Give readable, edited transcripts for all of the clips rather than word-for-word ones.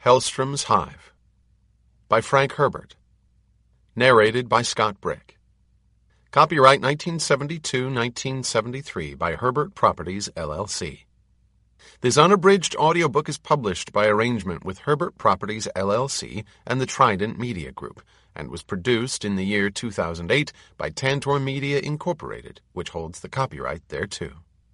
Hellstrom's Hive by Frank Herbert. Narrated by Scott Brick. Copyright 1972-1973 by Herbert Properties, LLC. This unabridged audiobook is published by arrangement with Herbert Properties, LLC and the Trident Media Group, and was produced in the year 2008 by Tantor Media, Incorporated, which holds the copyright thereto.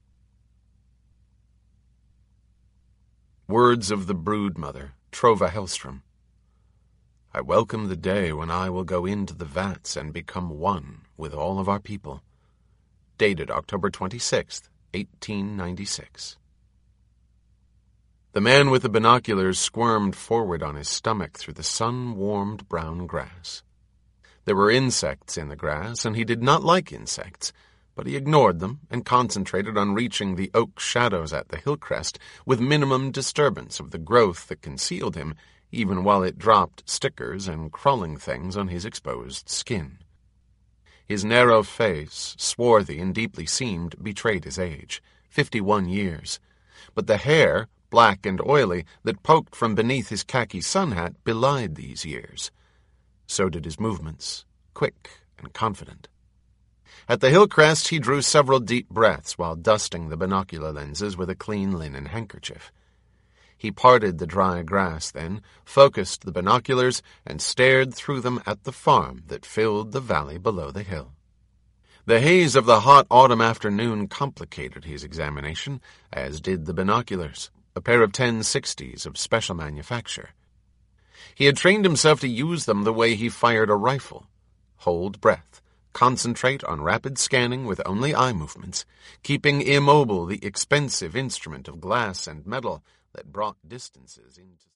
Words of the Broodmother, Trova Hellstrom. I welcome the day when I will go into the vats and become one with all of our people. Dated October 26, 1896. The man with the binoculars squirmed forward on his stomach through the sun-warmed brown grass. There were insects in the grass, and he did not like insects, but he ignored them and concentrated on reaching the oak shadows at the hill crest with minimum disturbance of the growth that concealed him, even while it dropped stickers and crawling things on his exposed skin. His narrow face, swarthy and deeply seamed, betrayed his age, 51 years, but the hair, black and oily, that poked from beneath his khaki sun hat belied these years. So did his movements, quick and confident. At the hill crest he drew several deep breaths while dusting the binocular lenses with a clean linen handkerchief. He parted the dry grass then, focused the binoculars, and stared through them at the farm that filled the valley below the hill. The haze of the hot autumn afternoon complicated his examination, as did the binoculars, a pair of 1060s of special manufacture. He had trained himself to use them the way he fired a rifle. Hold breath. Concentrate on rapid scanning with only eye movements, keeping immobile the expensive instrument of glass and metal that brought distances into